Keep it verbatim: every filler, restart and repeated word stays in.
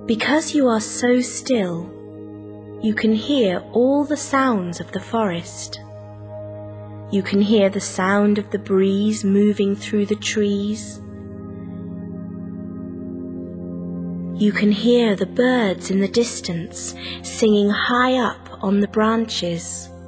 Because you are so still, you can hear all the sounds of the forest. You can hear the sound of the breeze moving through the trees. You can hear the birds in the distance singing high up on the branches.